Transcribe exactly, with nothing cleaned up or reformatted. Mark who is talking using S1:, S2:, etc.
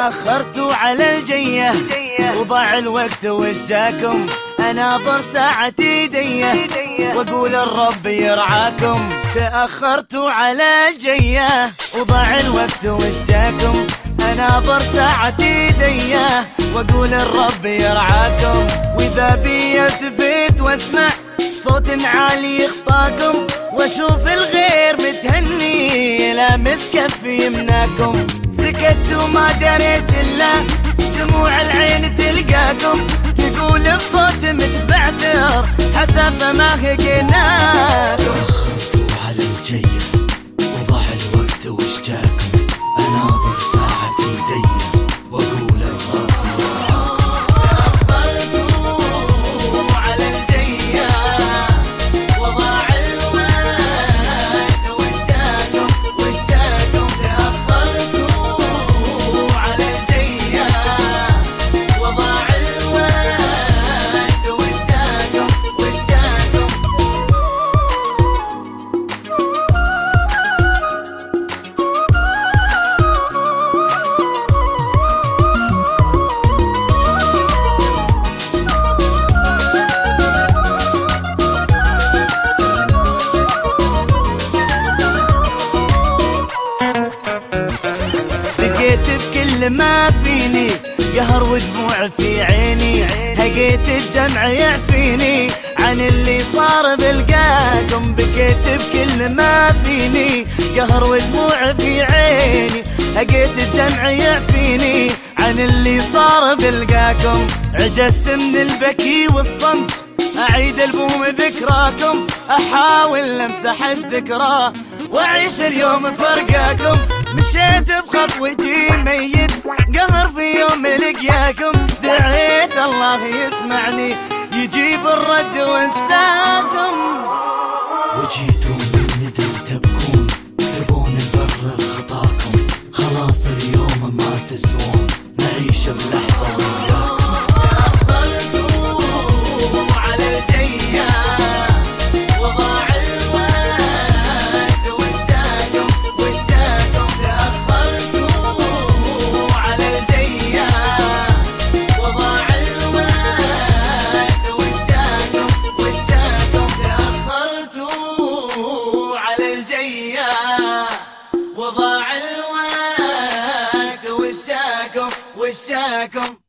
S1: تأخرتوا على الجية وضاع الوقت وش جاكم، اناظر ساعة ايديه واقول الرب يرعاكم. تأخرتوا على الجية وضاع الوقت وش جاكم، اناظر ساعة ايديه واقول الرب يرعاكم. واذا بي التفت واسمع صوت عالي يخطاكم، واشوف الغير متهني لامس كف يمناكم. سكت وما دريت الا دموع العين تلقاكم، تقول بصوت متبعثر حسب ما هقناكم.
S2: تأخرتوا على الجية وضاع الوقت وش جاكم، اناظر ساعة ايدي واقول الرب يرعاكم.
S1: بكل ما فيني قهر ودموع في عيني، هقيت الدمع يعفيني عن اللي صار بلقاكم. بكيت بكل ما فيني قهر ودموع في عيني، هقيت الدمع يعفيني عن اللي صار بلقاكم. عجزت من البكي والصمت أعيد البوم ذكراكم، أحاول أمسح الذكرى وأعيش اليوم فرقاكم. مشيت بخطوتي ميت قهر في يوم لقياكم، دعيت الله يسمعني يجيب الرد وانساكم.
S2: وجيتوا من ندم تبكون تبون نبرر خطاكم، خلاص اليوم ما تسوون نعيش بلحظة وياكم.
S1: وضاع الوقت وش جاكم وش جاكم